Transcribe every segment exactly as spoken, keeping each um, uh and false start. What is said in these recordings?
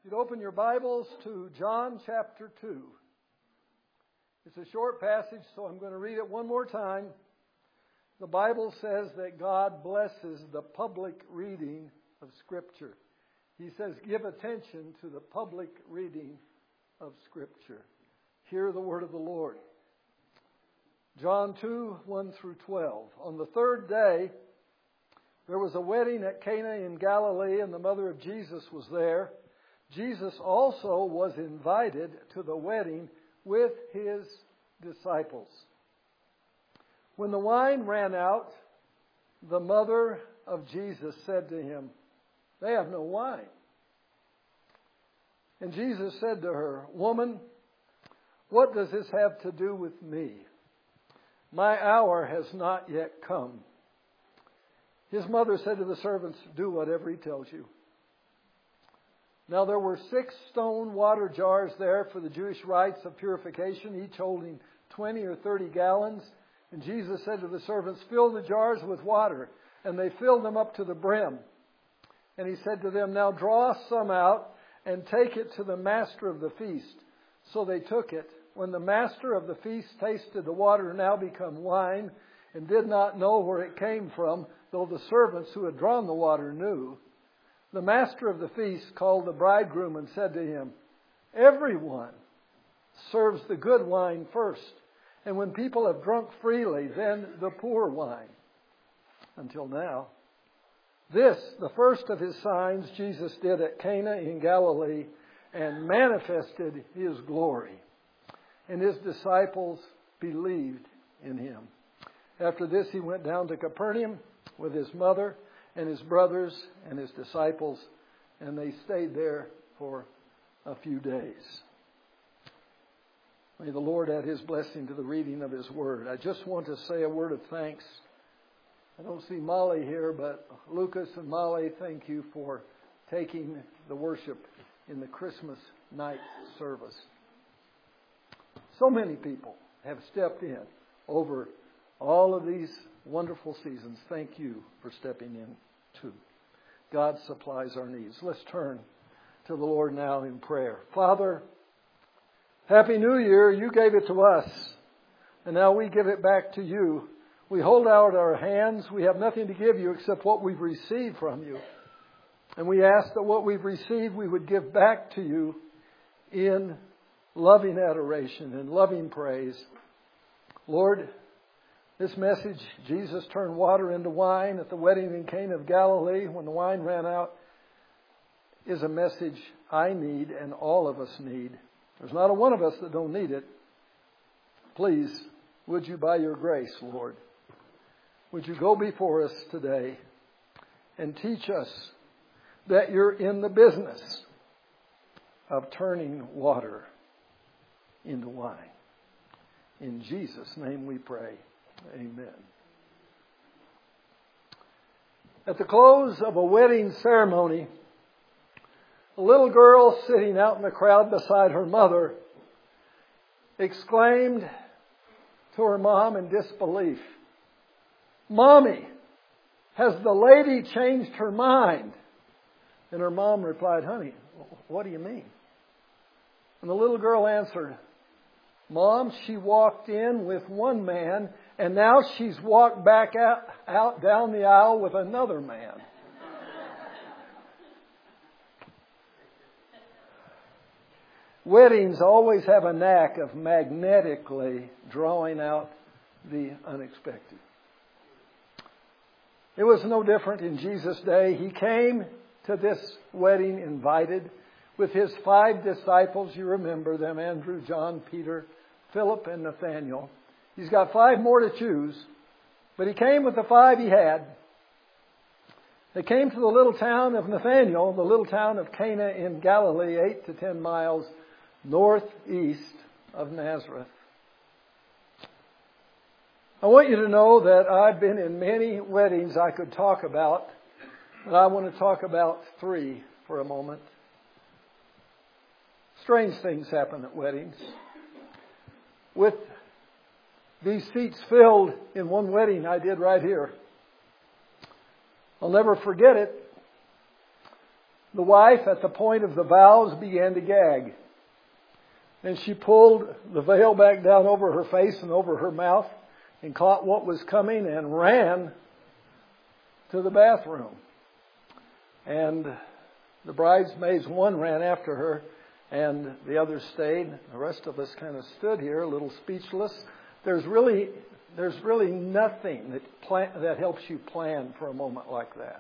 You'd open your Bibles to John chapter two. It's a short passage, so I'm going to read it one more time. The Bible says that God blesses the public reading of Scripture. He says, give attention to the public reading of Scripture. Hear the word of the Lord. John two, one through twelve. On the third day, there was a wedding at Cana in Galilee, and the mother of Jesus was there. Jesus also was invited to the wedding with his disciples. When the wine ran out, the mother of Jesus said to him, "They have no wine." And Jesus said to her, "Woman, what does this have to do with me? My hour has not yet come." His mother said to the servants, "Do whatever he tells you." Now there were six stone water jars there for the Jewish rites of purification, each holding twenty or thirty gallons. And Jesus said to the servants, "Fill the jars with water." And they filled them up to the brim. And he said to them, "Now draw some out and take it to the master of the feast." So they took it. When the master of the feast tasted the water now become wine, and did not know where it came from, though the servants who had drawn the water knew, the master of the feast called the bridegroom and said to him, "Everyone serves the good wine first, and when people have drunk freely, then the poor wine. Until now, this, the first of his signs, Jesus did at Cana in Galilee, and manifested his glory. And his disciples believed in him. After this, he went down to Capernaum with his mother and his brothers and his disciples, and they stayed there for a few days. May the Lord add his blessing to the reading of his word. I just want to say a word of thanks. I don't see Molly here, but Lucas and Molly, thank you for taking the worship in the Christmas night service. So many people have stepped in over all of these wonderful seasons. Thank you for stepping in too. God supplies our needs. Let's turn to the Lord now in prayer. Father, Happy New Year. You gave it to us, and now we give it back to you. We hold out our hands. We have nothing to give you except what we've received from you. And we ask that what we've received we would give back to you in loving adoration and loving praise. Lord, this message, Jesus turned water into wine at the wedding in Cana of Galilee when the wine ran out, is a message I need and all of us need. There's not a one of us that don't need it. Please, would you, by your grace, Lord, would you go before us today and teach us that you're in the business of turning water into wine. In Jesus' name we pray. Amen. At the close of a wedding ceremony, a little girl sitting out in the crowd beside her mother exclaimed to her mom in disbelief, "Mommy, has the lady changed her mind?" And her mom replied, "Honey, what do you mean?" And the little girl answered, "Mom, she walked in with one man, and now she's walked back out, out down the aisle with another man." Weddings always have a knack of magnetically drawing out the unexpected. It was no different in Jesus' day. He came to this wedding invited with his five disciples. You remember them, Andrew, John, Peter, Philip, and Nathaniel. He's got five more to choose, but he came with the five he had. They came to the little town of Nathaniel, the little town of Cana in Galilee, eight to ten miles northeast of Nazareth. I want you to know that I've been in many weddings I could talk about, but I want to talk about three for a moment. Strange things happen at weddings. With these seats filled in one wedding I did right here, I'll never forget it. the wife, at the point of the vows, began to gag. And she pulled the veil back down over her face and over her mouth and caught what was coming and ran to the bathroom. And the bridesmaids, one ran after her and the other stayed. The rest of us kind of stood here a little speechless. There's really, there's really nothing that plan, that helps you plan for a moment like that.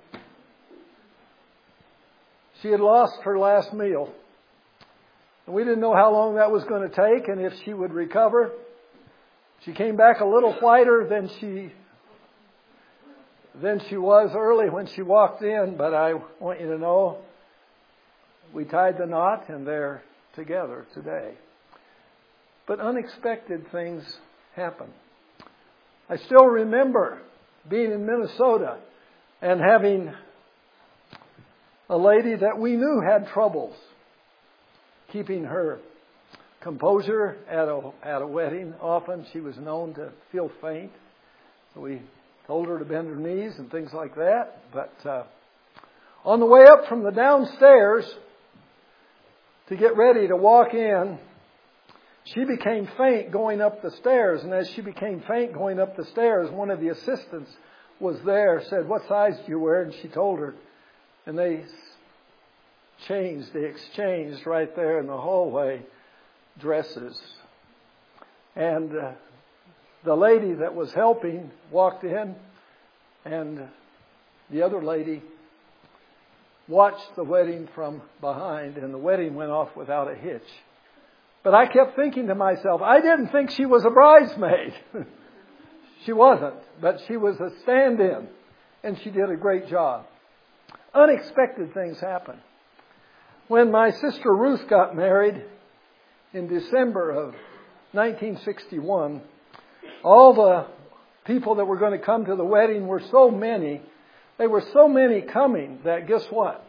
She had lost her last meal. And we didn't know how long that was going to take and if she would recover. She came back a little whiter than she than she was early when she walked in, but I want you to know we tied the knot and they're together today. But unexpected things happen. I still remember being in Minnesota and having a lady that we knew had troubles keeping her composure at a, at a wedding. Often she was known to feel faint. So we told her to bend her knees and things like that. But uh, on the way up from the downstairs to get ready to walk in, she became faint going up the stairs. And as she became faint going up the stairs, one of the assistants was there, said, "What size do you wear?" And she told her. And they changed, they exchanged right there in the hallway dresses. And uh, the lady that was helping walked in, and the other lady watched the wedding from behind, and the wedding went off without a hitch. But I kept thinking to myself, I didn't think she was a bridesmaid. She wasn't, but she was a stand-in, and she did a great job. Unexpected things happen. When my sister Ruth got married in December of nineteen sixty-one, all the people that were going to come to the wedding were so many. They were so many coming that guess what?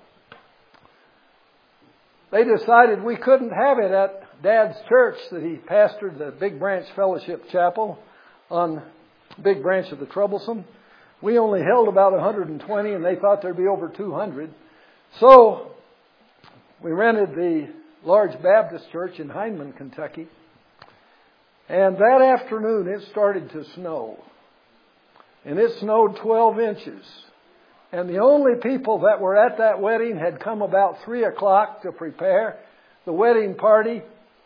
They decided we couldn't have it at Dad's church that he pastored, the Big Branch Fellowship Chapel on Big Branch of the Troublesome. We only held about one hundred twenty and they thought there'd be over two hundred. So we rented the large Baptist church in Hindman, Kentucky. And that afternoon it started to snow. And it snowed twelve inches. And the only people that were at that wedding had come about three o'clock to prepare the wedding party.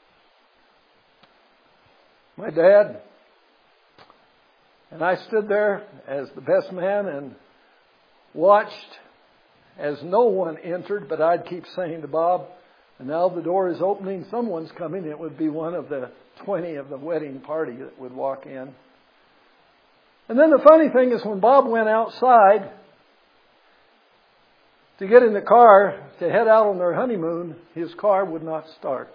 My dad. And I stood there as the best man and watched as no one entered, but I'd keep saying to Bob, and now the door is opening, someone's coming. It would be one of the twenty of the wedding party that would walk in. And then the funny thing is when Bob went outside to get in the car to head out on their honeymoon, his car would not start.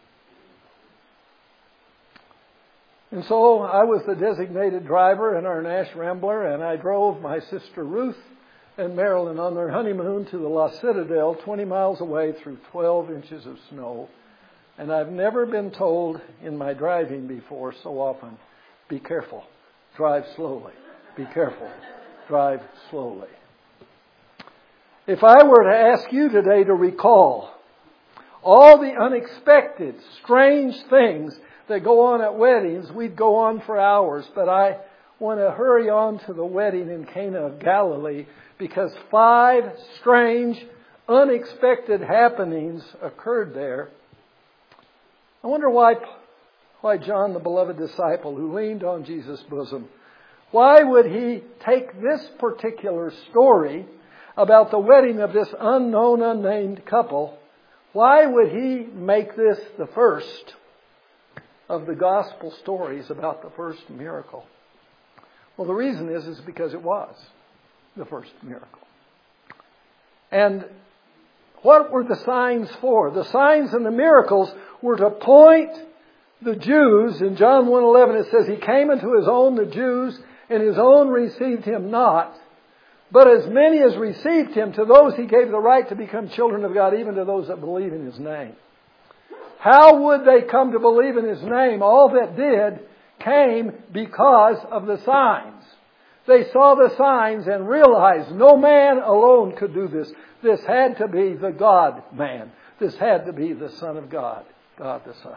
And so I was the designated driver in our Nash Rambler, and I drove my sister Ruth and Marilyn on their honeymoon to the La Citadel, twenty miles away through twelve inches of snow. And I've never been told in my driving before so often, be careful, drive slowly, be careful, drive slowly. If I were to ask you today to recall all the unexpected, strange things that go on at weddings, we'd go on for hours, but I want to hurry on to the wedding in Cana of Galilee because five strange, unexpected happenings occurred there. I wonder why, why John, the beloved disciple who leaned on Jesus' bosom, why would he take this particular story about the wedding of this unknown, unnamed couple, why would he make this the first of the gospel stories about the first miracle? Well, the reason is, is because it was the first miracle. And what were the signs for? The signs and the miracles were to point the Jews. In John one eleven it says, He came unto His own, the Jews, and His own received Him not. But as many as received Him, to those He gave the right to become children of God, even to those that believe in His name. How would they come to believe in His name? All that did came because of the signs. They saw the signs and realized no man alone could do this. This had to be the God-man. This had to be the Son of God, God the Son.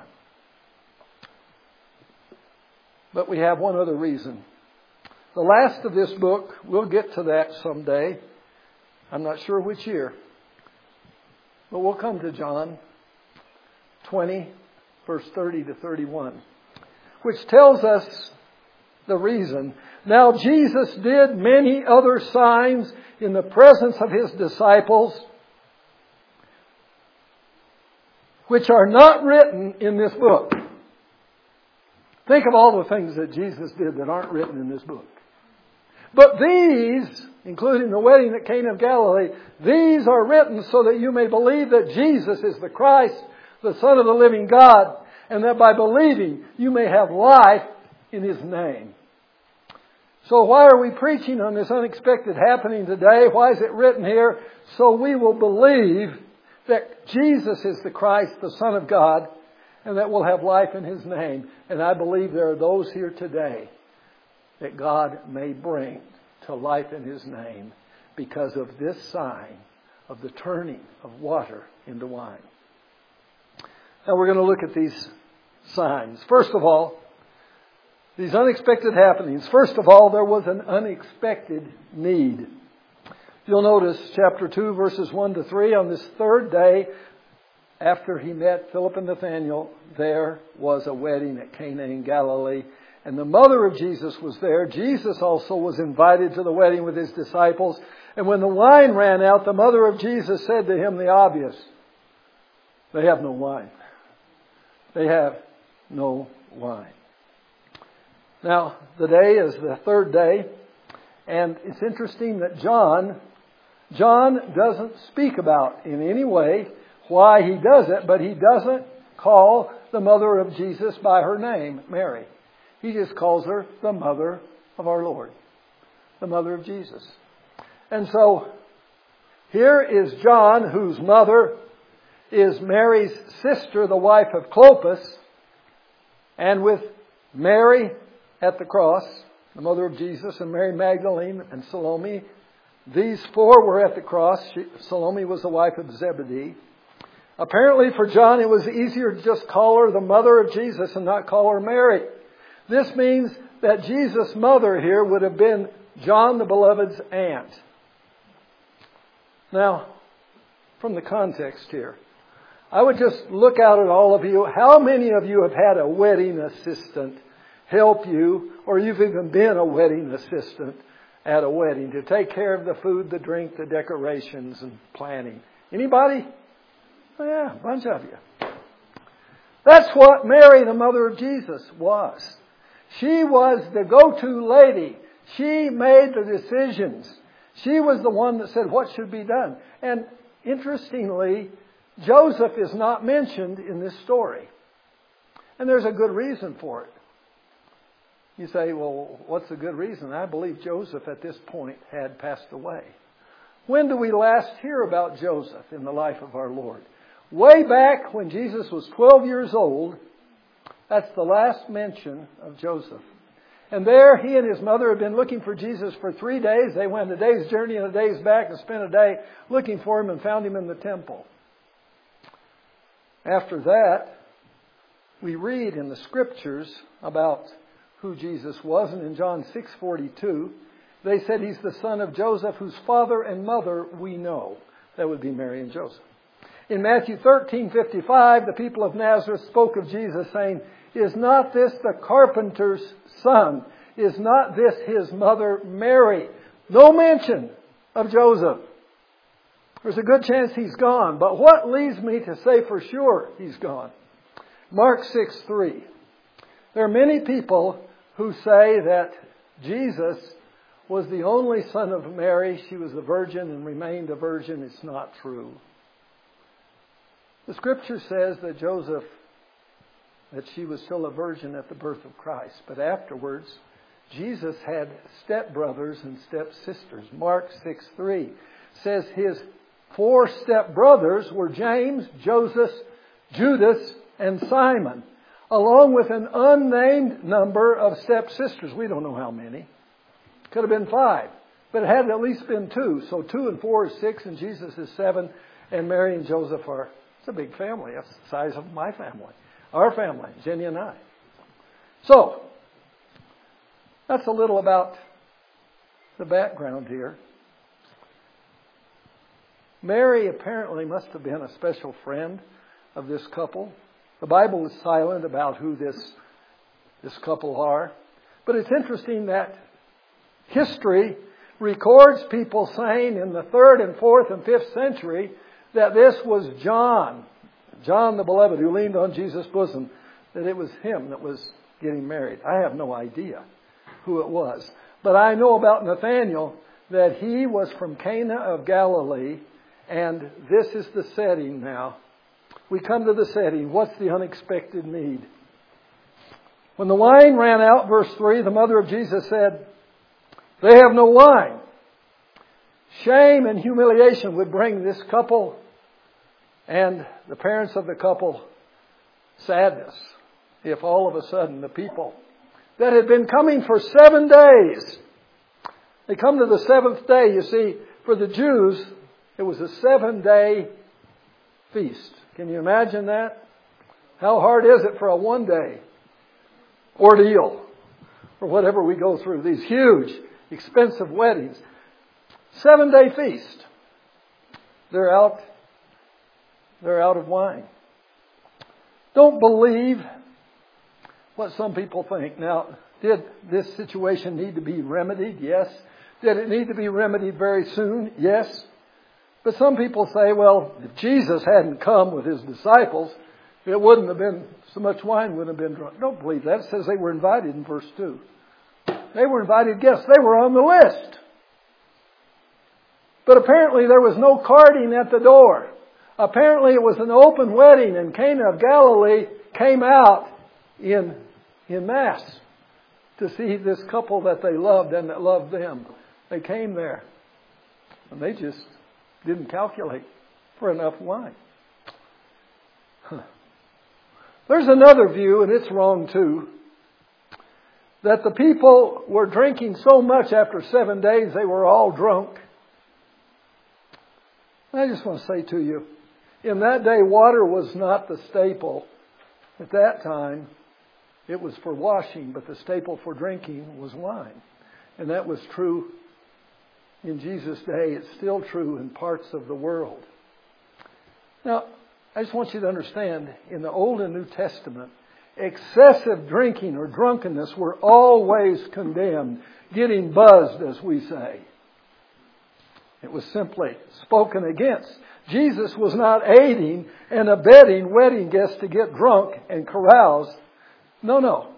But we have one other reason. The last of this book, we'll get to that someday. I'm not sure which year. But we'll come to John twenty, verse thirty to thirty-one, which tells us the reason. Now Jesus did many other signs in the presence of His disciples, which are not written in this book. Think of all the things that Jesus did that aren't written in this book. But these, including the wedding at Cana of Galilee, these are written so that you may believe that Jesus is the Christ, the Son of the living God, and that by believing you may have life in His name. So why are we preaching on this unexpected happening today? Why is it written here? So we will believe that Jesus is the Christ, the Son of God, and that we'll have life in His name. And I believe there are those here today that God may bring to life in His name because of this sign of the turning of water into wine. Now we're going to look at these signs. First of all, these unexpected happenings. First of all, there was an unexpected need. You'll notice chapter two, verses one to three. On this third day, after he met Philip and Nathanael, there was a wedding at Cana in Galilee. And the mother of Jesus was there. Jesus also was invited to the wedding with His disciples. And when the wine ran out, the mother of Jesus said to him the obvious. They have no wine. They have no wine. Now, the day is the third day. And it's interesting that John, John doesn't speak about in any way why he does it, but he doesn't call the mother of Jesus by her name, Mary. He just calls her the mother of our Lord, the mother of Jesus. And so here is John, whose mother is Mary's sister, the wife of Clopas, and with Mary at the cross, the mother of Jesus, and Mary Magdalene and Salome. These four were at the cross. She, Salome was the wife of Zebedee. Apparently for John it was easier to just call her the mother of Jesus and not call her Mary. This means that Jesus' mother here would have been John the Beloved's aunt. Now, from the context here, I would just look out at all of you. How many of you have had a wedding assistant help you, or you've even been a wedding assistant at a wedding to take care of the food, the drink, the decorations, and planning? Anybody? Oh, yeah, a bunch of you. That's what Mary, the mother of Jesus, was. She was the go-to lady. She made the decisions. She was the one that said what should be done. And interestingly, Joseph is not mentioned in this story. And there's a good reason for it. You say, well, what's the good reason? I believe Joseph at this point had passed away. When do we last hear about Joseph in the life of our Lord? Way back when Jesus was twelve years old, that's the last mention of Joseph. And there he and his mother had been looking for Jesus for three days. They went a day's journey and a day's back and spent a day looking for Him and found Him in the temple. After that, we read in the Scriptures about who Jesus was. And in John six forty-two, they said He's the son of Joseph, whose father and mother we know. That would be Mary and Joseph. In Matthew thirteen fifty-five, the people of Nazareth spoke of Jesus saying, "Is not this the carpenter's son? Is not this His mother Mary?" No mention of Joseph. There's a good chance he's gone. But what leads me to say for sure he's gone? Mark six three. There are many people who say that Jesus was the only son of Mary. She was a virgin and remained a virgin. It's not true. The Scripture says that Joseph, that she was still a virgin at the birth of Christ. But afterwards, Jesus had stepbrothers and stepsisters. Mark six three says his four stepbrothers were James, Joseph, Judas, and Simon, along with an unnamed number of stepsisters. We don't know how many. Could have been five. But it had at least been two. So two and four is six, and Jesus is seven, and Mary and Joseph are, it's a big family. That's the size of my family. Our family, Jenny and I. So, that's a little about the background here. Mary apparently must have been a special friend of this couple. The Bible is silent about who this, this couple are. But it's interesting that history records people saying in the third and fourth and fifth century that this was John, John the Beloved, who leaned on Jesus' bosom, that it was him that was getting married. I have no idea who it was. But I know about Nathanael that he was from Cana of Galilee, and this is the setting now. We come to the setting. What's the unexpected need? When the wine ran out, verse three, the mother of Jesus said, "They have no wine." Shame and humiliation would bring this couple and the parents of the couple sadness if all of a sudden the people that had been coming for seven days, they come to the seventh day. You see, for the Jews, it was a seven-day feast. Can you imagine that? How hard is it for a one-day ordeal or whatever we go through? These huge, expensive weddings. Seven-day feast. They're out. They're out of wine. Don't believe what some people think. Now, did this situation need to be remedied? Yes. Did it need to be remedied very soon? Yes. But some people say, well, if Jesus hadn't come with his disciples, it wouldn't have been, so much wine wouldn't have been drunk. Don't believe that. It says they were invited in verse two. They were invited guests. They were on the list. But apparently there was no carding at the door. Apparently it was an open wedding, and Cana of Galilee came out in, in mass to see this couple that they loved and that loved them. They came there, and they just didn't calculate for enough wine. Huh. There's another view, and it's wrong too, that the people were drinking so much after seven days they were all drunk. I just want to say to you, in that day, water was not the staple. At that time, it was for washing, but the staple for drinking was wine. And that was true in Jesus' day. It's still true in parts of the world. Now, I just want you to understand, in the Old and New Testament, excessive drinking or drunkenness were always condemned. Getting buzzed, as we say. It was simply spoken against. Jesus was not aiding and abetting wedding guests to get drunk and carouse. No, no.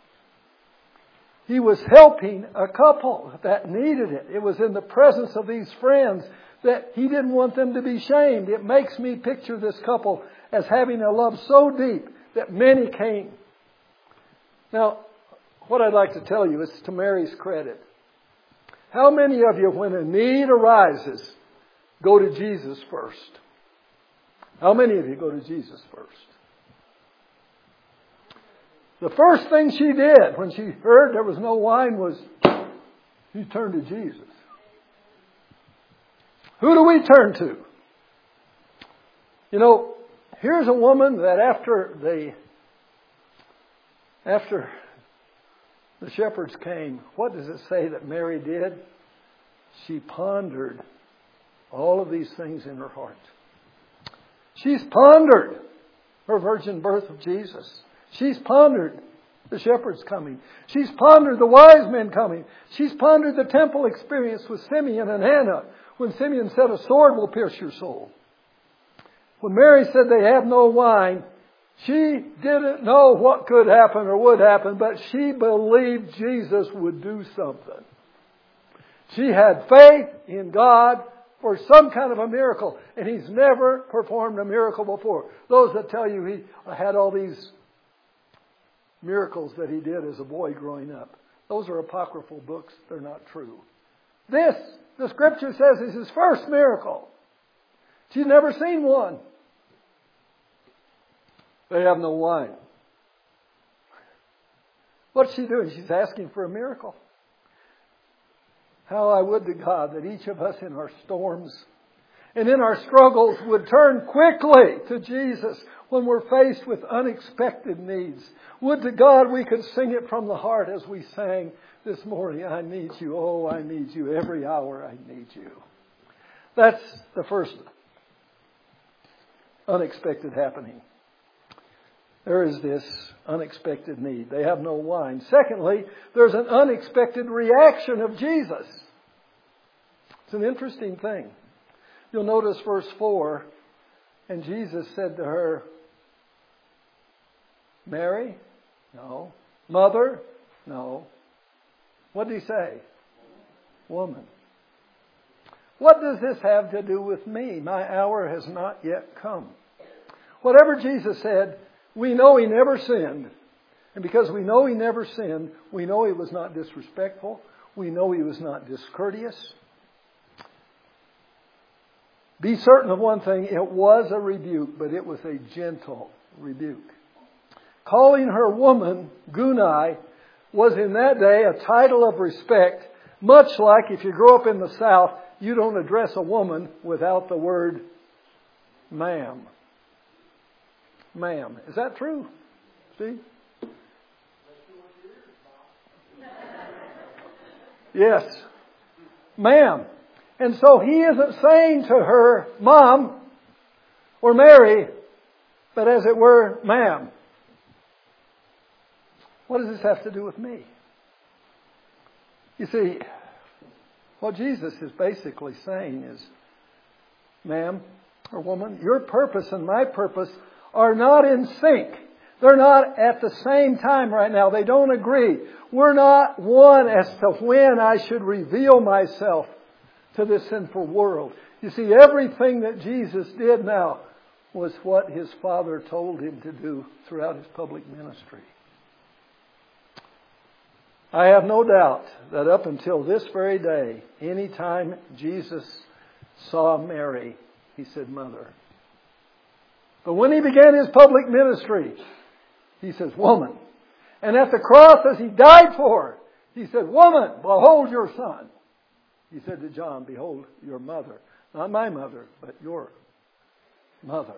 He was helping a couple that needed it. It was in the presence of these friends that he didn't want them to be shamed. It makes me picture this couple as having a love so deep that many came. Now, what I'd like to tell you is to Mary's credit. How many of you, when a need arises, go to Jesus first? How many of you go to Jesus first? The first thing she did when she heard there was no wine was she turned to Jesus. Who do we turn to? You know, here's a woman that after the after the shepherds came, what does it say that Mary did? She pondered all of these things in her heart. She's pondered her virgin birth of Jesus. She's pondered the shepherds coming. She's pondered the wise men coming. She's pondered the temple experience with Simeon and Hannah when Simeon said, "A sword will pierce your soul." When Mary said they have no wine, she didn't know what could happen or would happen, but she believed Jesus would do something. She had faith in God for some kind of a miracle, and He's never performed a miracle before. Those that tell you He had all these miracles that He did as a boy growing up, those are apocryphal books. They're not true. This, the Scripture says, is His first miracle. She's never seen one. They have no wine. What's she doing? She's asking for a miracle. How I would to God that each of us in our storms and in our struggles would turn quickly to Jesus when we're faced with unexpected needs. Would to God we could sing it from the heart as we sang this morning. I need you. Oh, I need you. Every hour I need you. That's the first unexpected happening. There is this unexpected need. They have no wine. Secondly, there's an unexpected reaction of Jesus. It's an interesting thing. You'll notice verse four, and Jesus said to her, Mary? No. Mother? No. What did he say? Woman. What does this have to do with me? My hour has not yet come. Whatever Jesus said, we know He never sinned. And because we know He never sinned, we know He was not disrespectful. We know He was not discourteous. Be certain of one thing, it was a rebuke, but it was a gentle rebuke. Calling her woman, Gunai, was in that day a title of respect, much like if you grow up in the South, you don't address a woman without the word ma'am. Ma'am. Is that true, Steve? Yes. Ma'am. And so he isn't saying to her, Mom, or Mary, but as it were, ma'am. What does this have to do with me? You see, what Jesus is basically saying is, ma'am or woman, your purpose and my purpose are not in sync. They're not at the same time right now. They don't agree. We're not one as to when I should reveal myself to this sinful world. You see, everything that Jesus did now was what His Father told Him to do throughout His public ministry. I have no doubt that up until this very day, any time Jesus saw Mary, He said, Mother. But when He began His public ministry, He says, Woman. And at the cross, as He died for her, He said, Woman, behold your son. He said to John, behold your mother. Not my mother, but your mother.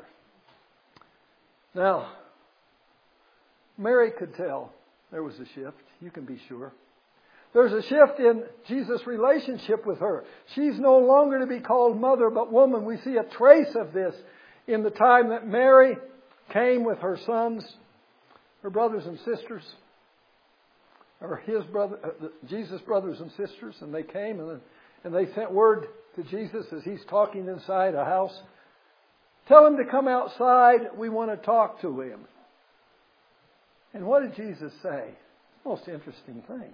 Now, Mary could tell there was a shift. You can be sure. There's a shift in Jesus' relationship with her. She's no longer to be called mother, but woman. We see a trace of this in the time that Mary came with her sons, her brothers and sisters, or his brother, uh, Jesus' brothers and sisters, and they came and, and they sent word to Jesus as He's talking inside a house. Tell Him to come outside. We want to talk to Him. And what did Jesus say? Most interesting thing.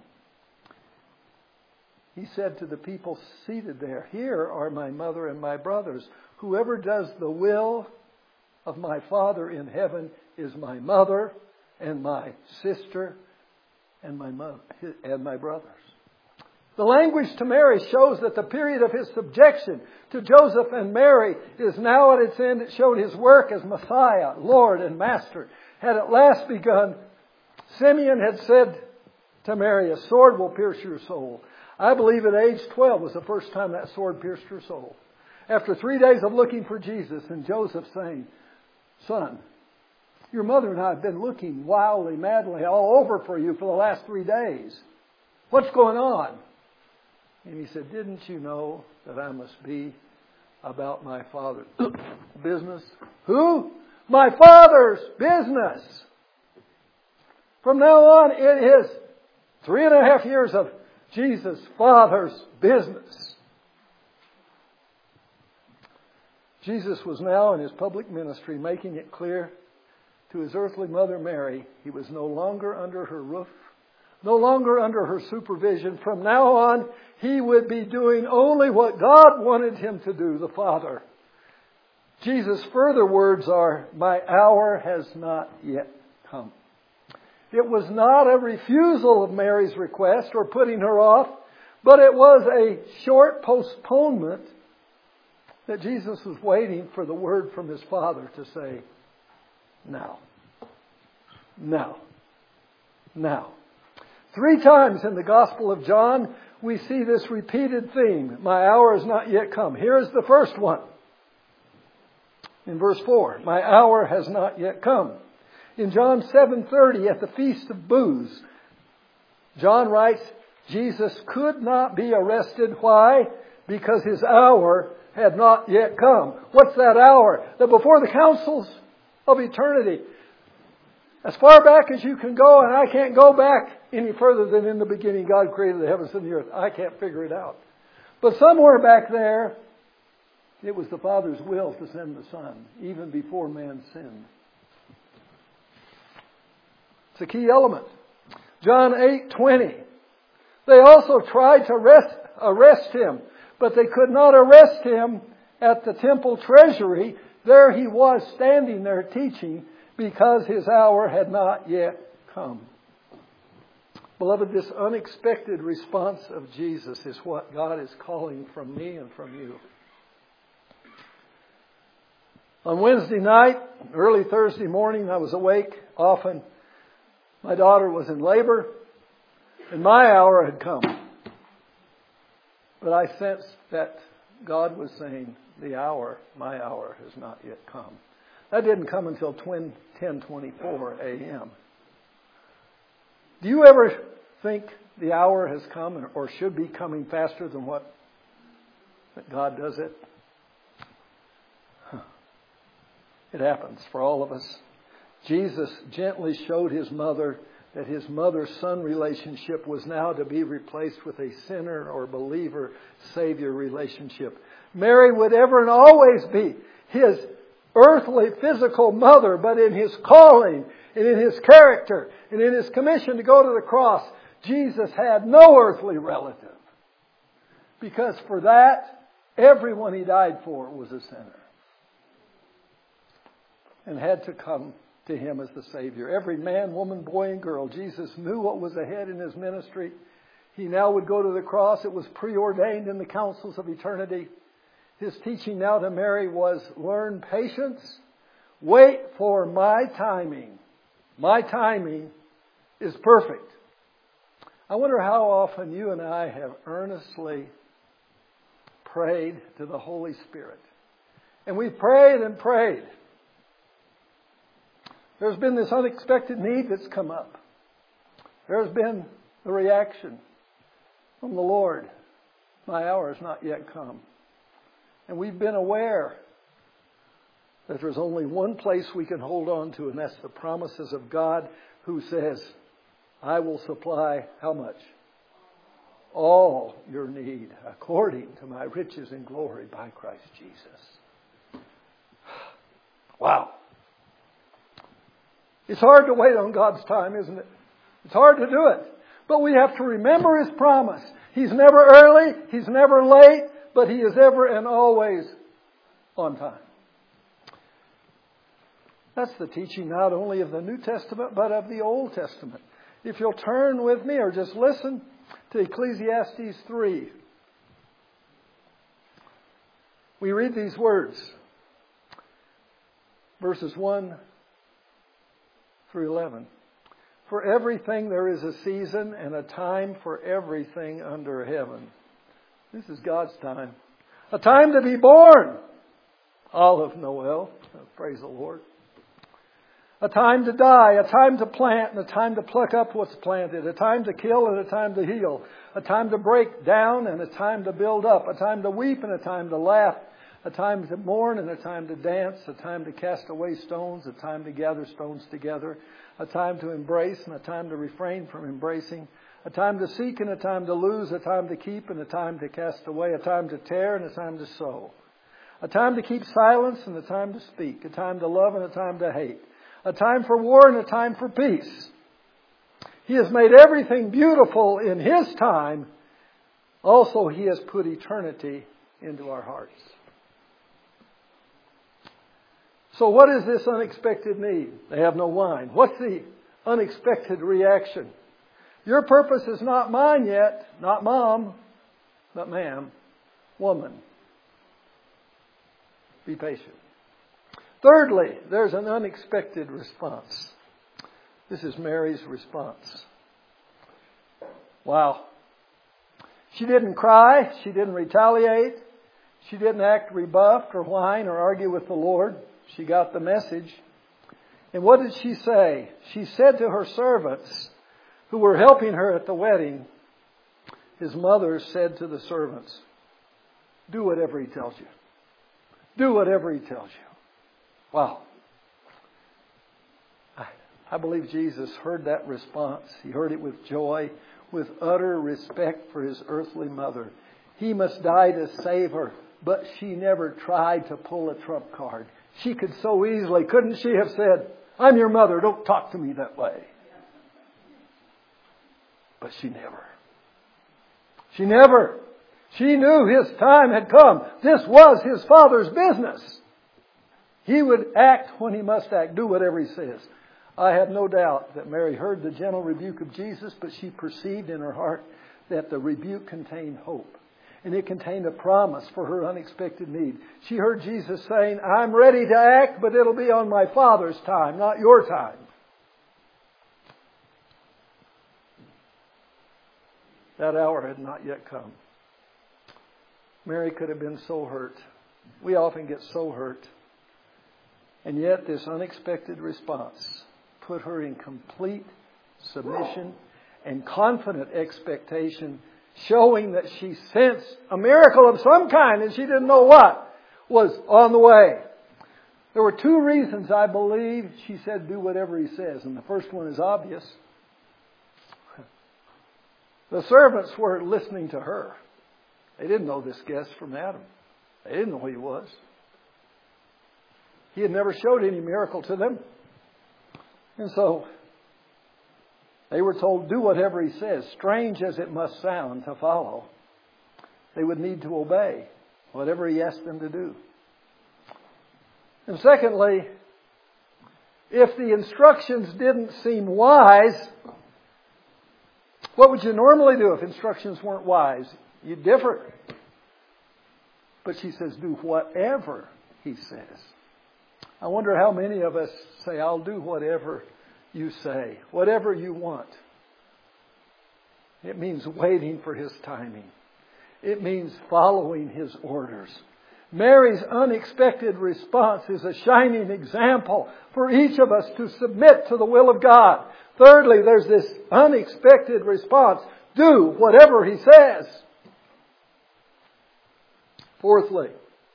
He said to the people seated there, Here are my mother and my brothers. Whoever does the will of my Father in heaven is my mother and my sister and my mother and my brothers. The language to Mary shows that the period of His subjection to Joseph and Mary is now at its end. It showed His work as Messiah, Lord and Master had at last begun. Simeon had said to Mary, a sword will pierce your soul. I believe at age twelve was the first time that sword pierced her soul. After three days of looking for Jesus, and Joseph saying, Son, your mother and I have been looking wildly, madly all over for you for the last three days. What's going on? And he said, didn't you know that I must be about my Father's business? Who? My Father's business. From now on, it is three and a half years of Jesus' Father's business. Jesus was now in His public ministry making it clear to His earthly mother Mary, He was no longer under her roof, no longer under her supervision. From now on, He would be doing only what God wanted Him to do, the Father. Jesus' further words are, my hour has not yet come. It was not a refusal of Mary's request or putting her off, but it was a short postponement that Jesus was waiting for the word from His Father to say, now, now, now. Three times in the Gospel of John, we see this repeated theme. My hour has not yet come. Here's the first one. In verse four, my hour has not yet come. In John seven thirty, at the Feast of Booths, John writes, Jesus could not be arrested. Why? Because his hour had not yet come. What's that hour? That before the councils of eternity, as far back as you can go, and I can't go back any further than in the beginning God created the heavens and the earth. I can't figure it out. But somewhere back there, it was the Father's will to send the Son, even before man sinned. It's a key element. John eight twenty. They also tried to arrest, arrest him, but they could not arrest him at the temple treasury. There he was standing there teaching because his hour had not yet come. Beloved, this unexpected response of Jesus is what God is calling from me and from you. On Wednesday night, early Thursday morning, I was awake often. My daughter was in labor, and my hour had come. But I sensed that God was saying, the hour, my hour, has not yet come. That didn't come until ten twenty-four a.m. Do you ever think the hour has come or should be coming faster than what that God does it? Huh. It happens for all of us. Jesus gently showed his mother that his mother-son relationship was now to be replaced with a sinner or believer-savior relationship. Mary would ever and always be his earthly, physical mother, but in his calling and in his character and in his commission to go to the cross, Jesus had no earthly relative. Because for that, everyone he died for was a sinner and had to come to him as the Savior. Every man, woman, boy, and girl, Jesus knew what was ahead in his ministry. He now would go to the cross. It was preordained in the councils of eternity. His teaching now to Mary was, learn patience. Wait for my timing. My timing is perfect. I wonder how often you and I have earnestly prayed to the Holy Spirit. And we've prayed and prayed. There's been this unexpected need that's come up. There's been the reaction from the Lord. My hour has not yet come. And we've been aware that there's only one place we can hold on to, and that's the promises of God, who says, I will supply how much? All your need according to my riches and glory by Christ Jesus. Wow. It's hard to wait on God's time, isn't it? It's hard to do it. But we have to remember his promise. He's never early, he's never late, but he is ever and always on time. That's the teaching not only of the New Testament, but of the Old Testament. If you'll turn with me or just listen to Ecclesiastes three. We read these words. Verses one through eleven. For everything there is a season and a time for everything under heaven. This is God's time. A time to be born. Olive Noel. Praise the Lord. A time to die, a time to plant, and a time to pluck up what's planted. A time to kill and a time to heal. A time to break down and a time to build up. A time to weep and a time to laugh. A time to mourn and a time to dance. A time to cast away stones. A time to gather stones together. A time to embrace and a time to refrain from embracing. A time to seek and a time to lose. A time to keep and a time to cast away. A time to tear and a time to sow. A time to keep silence and a time to speak. A time to love and a time to hate. A time for war and a time for peace. He has made everything beautiful in his time. Also, he has put eternity into our hearts. So what is this unexpected need? They have no wine. What's the unexpected reaction? Your purpose is not mine yet, not mom, but ma'am, woman. Be patient. Thirdly, there's an unexpected response. This is Mary's response. Wow. She didn't cry. She didn't retaliate. She didn't act rebuffed or whine or argue with the Lord. She got the message. And what did she say? She said to her servants who were helping her at the wedding, his mother said to the servants, do whatever he tells you. Do whatever he tells you. Wow. I, I believe Jesus heard that response. He heard it with joy, with utter respect for his earthly mother. He must die to save her, but she never tried to pull a trump card. She could so easily, couldn't she have said, I'm your mother, don't talk to me that way. But she never. She never. She knew his time had come. This was his Father's business. He would act when he must act, do whatever he says. I have no doubt that Mary heard the gentle rebuke of Jesus, but she perceived in her heart that the rebuke contained hope. And it contained a promise for her unexpected need. She heard Jesus saying, I'm ready to act, but it'll be on my Father's time, not your time. That hour had not yet come. Mary could have been so hurt. We often get so hurt. And yet this unexpected response put her in complete submission and confident expectation, showing that she sensed a miracle of some kind, and she didn't know what was on the way. There were two reasons I believe she said, do whatever he says. And the first one is obvious. The servants were listening to her. They didn't know this guest from Adam. They didn't know who he was. He had never showed any miracle to them. And so they were told, do whatever he says. Strange as it must sound to follow, they would need to obey whatever he asked them to do. And secondly, if the instructions didn't seem wise, what would you normally do if instructions weren't wise? You'd differ. But she says, do whatever he says. I wonder how many of us say, I'll do whatever you say, whatever you want. It means waiting for his timing. It means following his orders. Mary's unexpected response is a shining example for each of us to submit to the will of God. Thirdly, there's this unexpected response. Do whatever he says. Fourthly,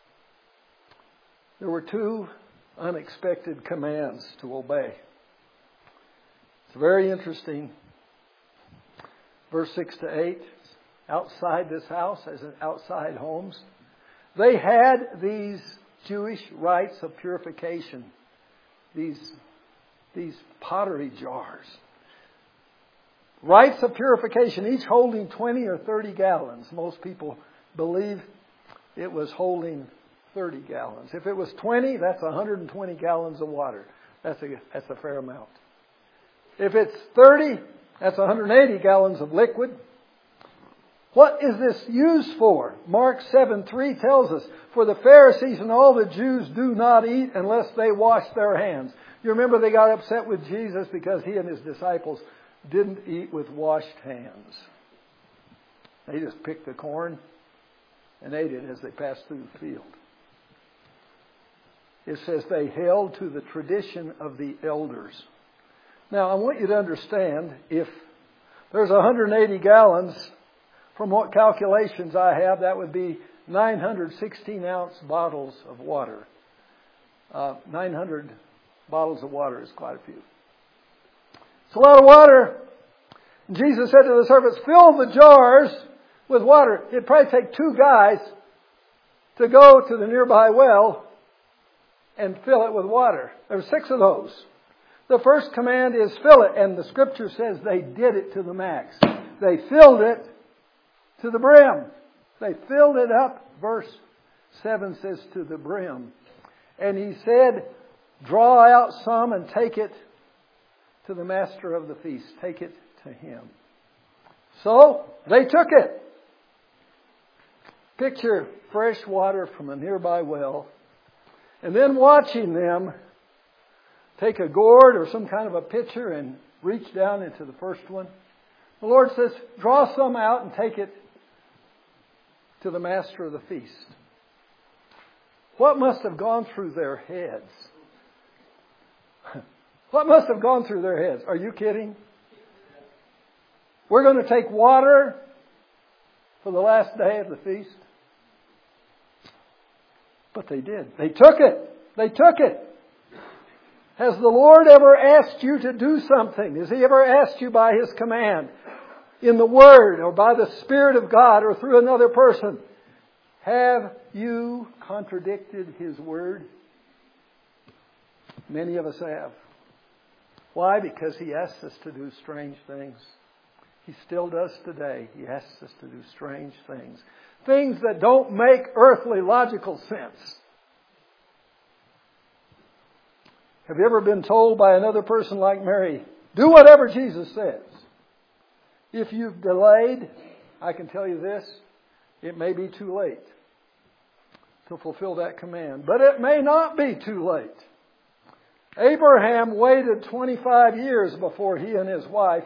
there were two unexpected commands to obey. It's very interesting. Verse six to eight, outside this house, as in outside homes, they had these Jewish rites of purification, these, these pottery jars. Rites of purification, each holding twenty or thirty gallons. Most people believe it was holding thirty gallons. If it was twenty, that's one hundred twenty gallons of water. That's a, that's a fair amount. If it's thirty, that's one hundred eighty gallons of liquid. What is this used for? Mark seven three tells us, for the Pharisees and all the Jews do not eat unless they wash their hands. You remember they got upset with Jesus because he and his disciples didn't eat with washed hands. They just picked the corn and ate it as they passed through the field. It says they held to the tradition of the elders. Now, I want you to understand, if there's one hundred eighty gallons, from what calculations I have, that would be nine hundred sixteen ounce bottles of water. Uh, nine hundred bottles of water is quite a few. It's a lot of water. And Jesus said to the servants, fill the jars with water. It'd probably take two guys to go to the nearby well and fill it with water. There's six of those. The first command is fill it, and the scripture says they did it to the max. They filled it to the brim. They filled it up. Verse seven says to the brim. And he said, draw out some and take it to the master of the feast. Take it to him. So they took it. Picture fresh water from a nearby well, and then watching them take a gourd or some kind of a pitcher and reach down into the first one. The Lord says, draw some out and take it to the master of the feast. What must have gone through their heads? What must have gone through their heads? Are you kidding? We're going to take water for the last day of the feast. But they did. They took it. They took it. Has the Lord ever asked you to do something? Has He ever asked you by His command, in the Word, or by the Spirit of God, or through another person? Have you contradicted His Word? Many of us have. Why? Because He asks us to do strange things. He still does today. He asks us to do strange things. Things that don't make earthly logical sense. Have you ever been told by another person like Mary, do whatever Jesus says? If you've delayed, I can tell you this, it may be too late to fulfill that command. But it may not be too late. Abraham waited twenty-five years before he and his wife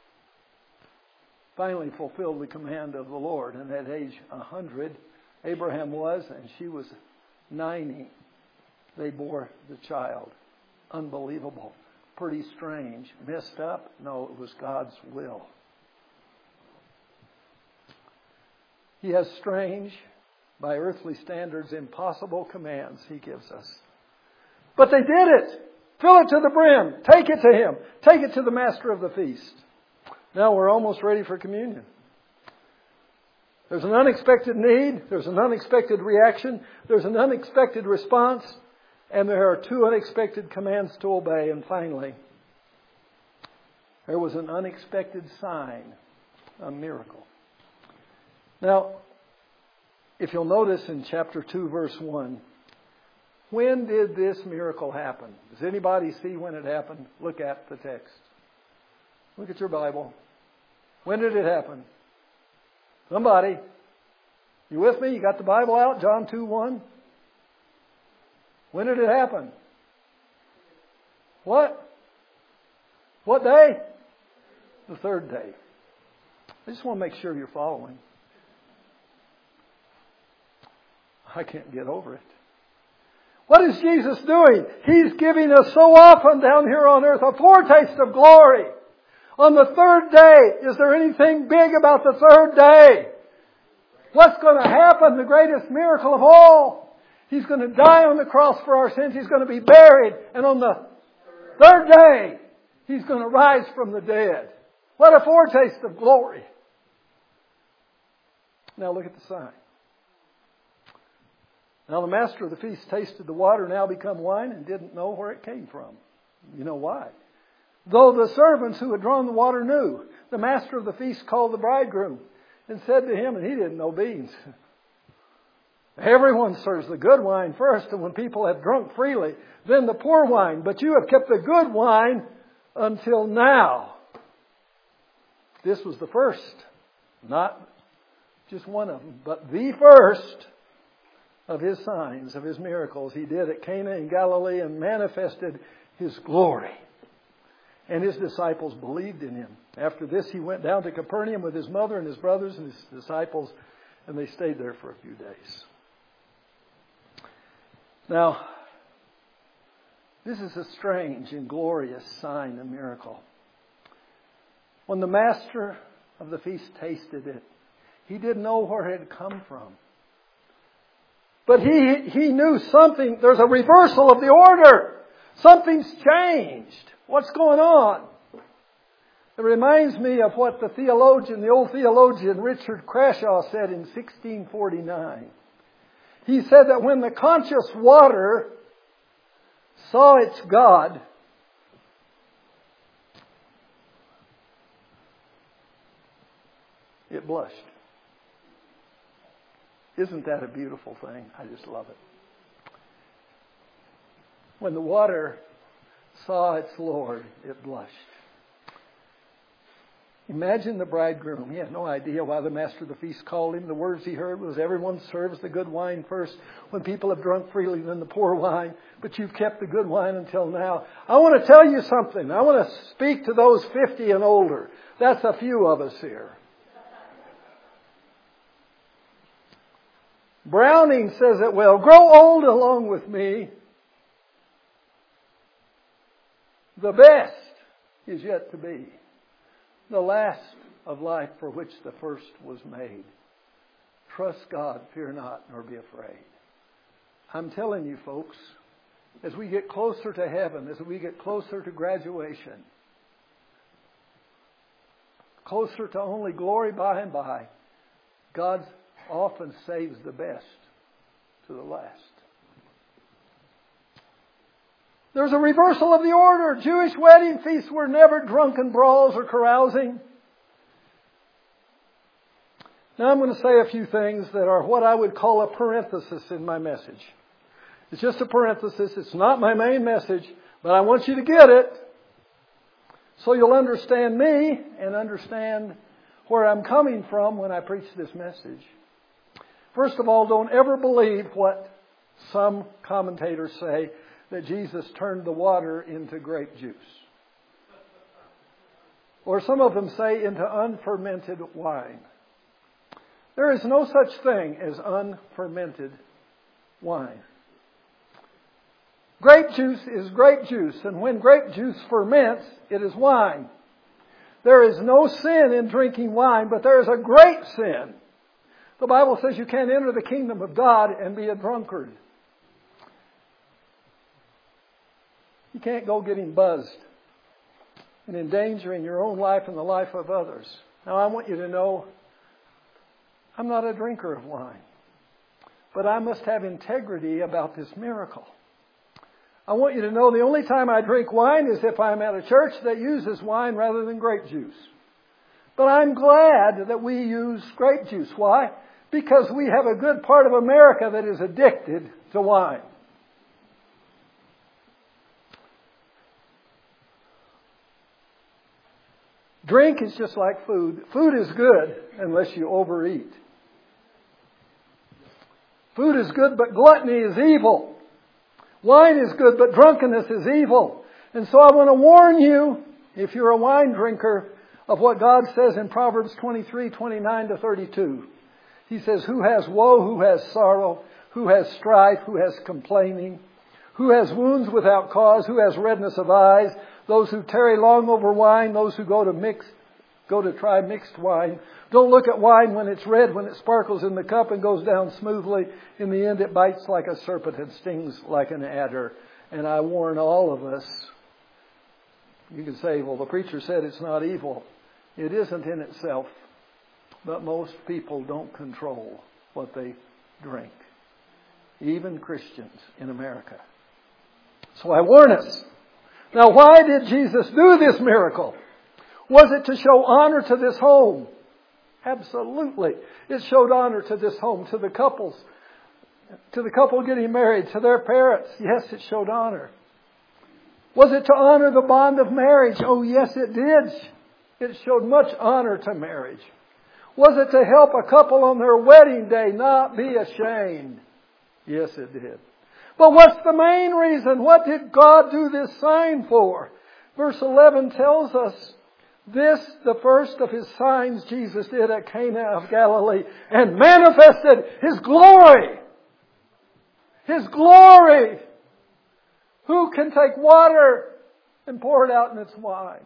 finally fulfilled the command of the Lord. And at age one hundred, Abraham was, and she was ninety. They bore the child. Unbelievable. Pretty strange. Messed up? No, it was God's will. He has strange, by earthly standards, impossible commands He gives us. But they did it. Fill it to the brim. Take it to Him. Take it to the master of the feast. Now we're almost ready for communion. There's an unexpected need. There's an unexpected reaction. There's an unexpected response. And there are two unexpected commands to obey. And finally, there was an unexpected sign, a miracle. Now, if you'll notice in chapter two, verse one, when did this miracle happen? Does anybody see when it happened? Look at the text. Look at your Bible. When did it happen? Somebody. You with me? You got the Bible out? John two one. When did it happen? What? What day? The third day. I just want to make sure you're following. I can't get over it. What is Jesus doing? He's giving us so often down here on earth a foretaste of glory. On the third day, is there anything big about the third day? What's going to happen? The greatest miracle of all. He's going to die on the cross for our sins. He's going to be buried. And on the third day, He's going to rise from the dead. What a foretaste of glory. Now look at the sign. Now the master of the feast tasted the water now become wine and didn't know where it came from. You know why? Though the servants who had drawn the water knew, the master of the feast called the bridegroom and said to him, and he didn't know beans, everyone serves the good wine first, and when people have drunk freely, then the poor wine. But you have kept the good wine until now. This was the first, not just one of them, but the first of His signs, of His miracles He did at Cana in Galilee and manifested His glory. And His disciples believed in Him. After this, He went down to Capernaum with His mother and His brothers and His disciples, and they stayed there for a few days. Now, this is a strange and glorious sign and miracle. When the master of the feast tasted it, he didn't know where it had come from. But he, he knew something, there's a reversal of the order. Something's changed. What's going on? It reminds me of what the theologian, the old theologian Richard Crashaw said in sixteen forty-nine. He said that when the conscious water saw its God, it blushed. Isn't that a beautiful thing? I just love it. When the water saw its Lord, it blushed. Imagine the bridegroom. He had no idea why the master of the feast called him. The words he heard was, everyone serves the good wine first. When people have drunk freely, then the poor wine. But you've kept the good wine until now. I want to tell you something. I want to speak to those fifty and older. That's a few of us here. Browning says it well, grow old along with me. The best is yet to be. The last of life for which the first was made. Trust God, fear not, nor be afraid. I'm telling you folks, as we get closer to heaven, as we get closer to graduation, closer to only glory by and by, God often saves the best to the last. There's a reversal of the order. Jewish wedding feasts were never drunken brawls or carousing. Now I'm going to say a few things that are what I would call a parenthesis in my message. It's just a parenthesis. It's not my main message, but I want you to get it so you'll understand me and understand where I'm coming from when I preach this message. First of all, don't ever believe what some commentators say, that Jesus turned the water into grape juice. Or some of them say into unfermented wine. There is no such thing as unfermented wine. Grape juice is grape juice, and when grape juice ferments, it is wine. There is no sin in drinking wine, but there is a great sin. The Bible says you can't enter the kingdom of God and be a drunkard. You can't go getting buzzed and endangering your own life and the life of others. Now I want you to know, I'm not a drinker of wine, but I must have integrity about this miracle. I want you to know the only time I drink wine is if I'm at a church that uses wine rather than grape juice. But I'm glad that we use grape juice. Why? Because we have a good part of America that is addicted to wine. Drink is just like food. Food is good unless you overeat. Food is good, but gluttony is evil. Wine is good, but drunkenness is evil. And so I want to warn you, if you're a wine drinker, of what God says in Proverbs twenty-three, twenty-nine to thirty-two. He says, who has woe, who has sorrow, who has strife, who has complaining, who has wounds without cause, who has redness of eyes, those who tarry long over wine, those who go to mix, go to try mixed wine. Don't look at wine when it's red, when it sparkles in the cup and goes down smoothly. In the end, it bites like a serpent and stings like an adder. And I warn all of us, you can say, well, the preacher said it's not evil. It isn't in itself. But most people don't control what they drink. Even Christians in America. So I warn us. Now, why did Jesus do this miracle? Was it to show honor to this home? Absolutely. It showed honor to this home, to the couples, to the couple getting married, to their parents. Yes, it showed honor. Was it to honor the bond of marriage? Oh, yes, it did. It showed much honor to marriage. Was it to help a couple on their wedding day not be ashamed? Yes, it did. But what's the main reason? What did God do this sign for? Verse eleven tells us, this, the first of His signs Jesus did at Cana of Galilee, and manifested His glory. His glory. Who can take water and pour it out in its wine?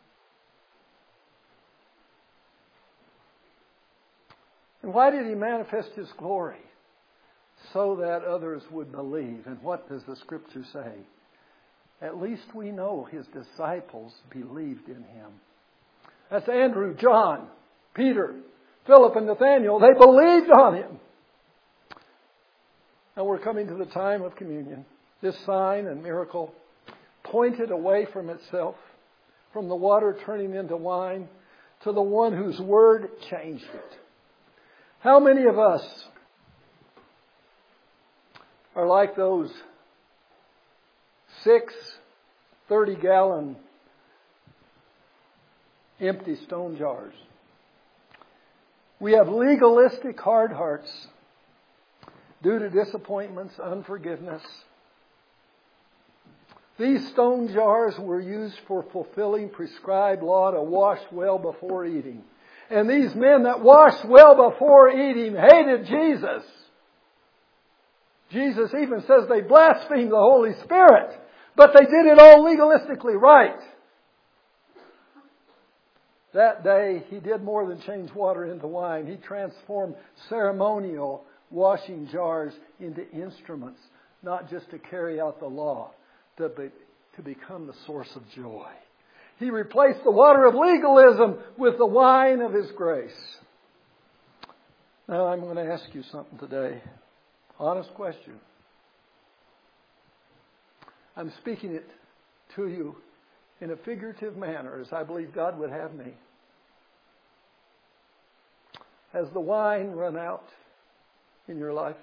And why did He manifest His glory? So that others would believe. And what does the Scripture say? At least we know His disciples believed in Him. That's Andrew, John, Peter, Philip, and Nathaniel. They believed on Him. Now we're coming to the time of communion. This sign and miracle pointed away from itself, from the water turning into wine, to the one whose word changed it. How many of us are like those six thirty-gallon empty stone jars? We have legalistic hard hearts due to disappointments, unforgiveness. These stone jars were used for fulfilling prescribed law to wash well before eating. And these men that washed well before eating hated Jesus. Jesus even says they blasphemed the Holy Spirit, but they did it all legalistically right. That day, He did more than change water into wine. He transformed ceremonial washing jars into instruments, not just to carry out the law, to, be, to become the source of joy. He replaced the water of legalism with the wine of His grace. Now I'm going to ask you something today. Honest question. I'm speaking it to you in a figurative manner, as I believe God would have me. Has the wine run out in your life?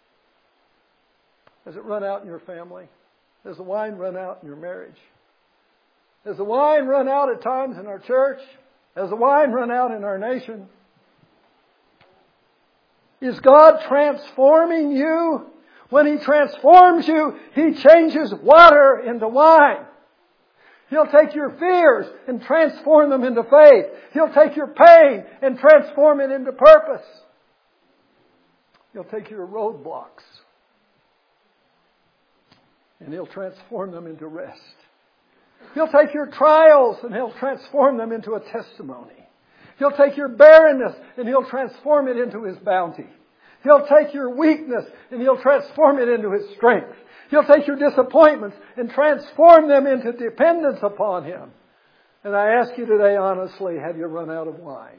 Has it run out in your family? Has the wine run out in your marriage? Has the wine run out at times in our church? Has the wine run out in our nation? Is God transforming you? When He transforms you, He changes water into wine. He'll take your fears and transform them into faith. He'll take your pain and transform it into purpose. He'll take your roadblocks and He'll transform them into rest. He'll take your trials and He'll transform them into a testimony. He'll take your barrenness and He'll transform it into His bounty. He'll take your weakness and He'll transform it into His strength. He'll take your disappointments and transform them into dependence upon Him. And I ask you today, honestly, have you run out of wine?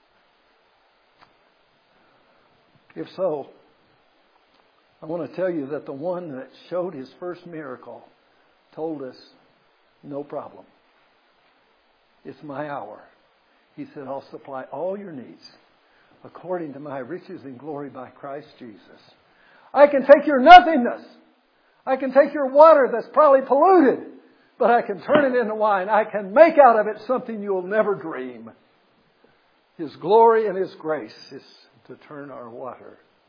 If so, I want to tell you that the one that showed His first miracle told us, no problem. It's my hour. He said, I'll supply all your needs according to my riches and glory by Christ Jesus. I can take your nothingness. I can take your water that's probably polluted, but I can turn it into wine. I can make out of it something you'll never dream. His glory and His grace is to turn our water